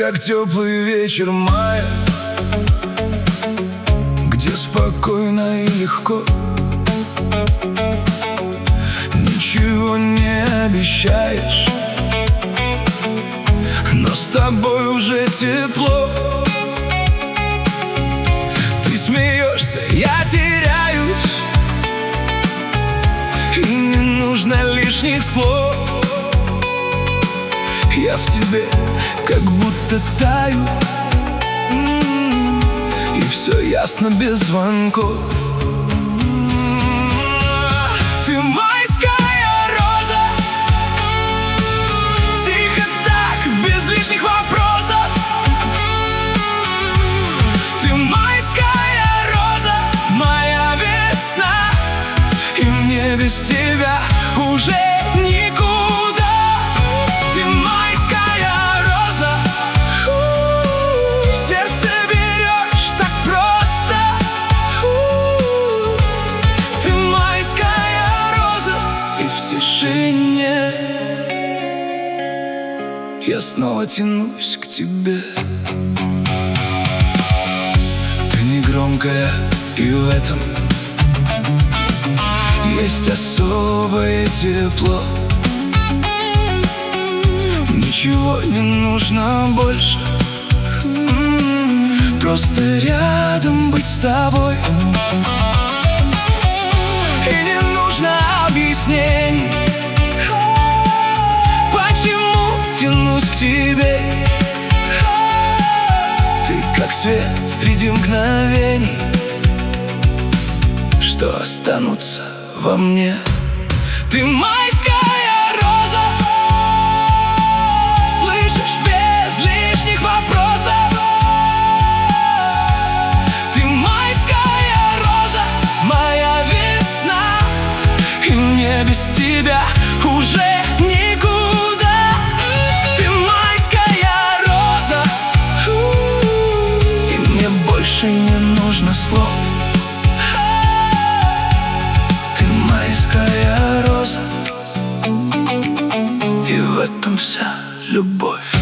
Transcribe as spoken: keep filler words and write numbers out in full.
как теплый вечер мая, где спокойно и легко, ничего не обещаешь, но с тобой уже тепло. Ты смеешься, я теряюсь, и не нужно лишних слов. Я в тебе как будто таю, и все ясно без звонков. Ты майская роза, тихо так, без лишних вопросов. Ты майская роза, моя весна, и мне без тебя уже никуда. Ты майская роза, сердце берешь так просто. Ты майская роза, и в тишине я снова тянусь к тебе. Ты не громкая, и в этом есть особое тепло. Ничего не нужно больше, просто рядом быть с тобой. И не нужно объяснений, почему тянусь к тебе. Ты как свет среди мгновений, что останутся во мне. Ты майская роза, слышишь, без лишних вопросов. Ты майская роза, моя весна, и мне без тебя уже никуда. Ты майская роза, и мне больше не нужно слов. Майская роза, и в этом вся любовь.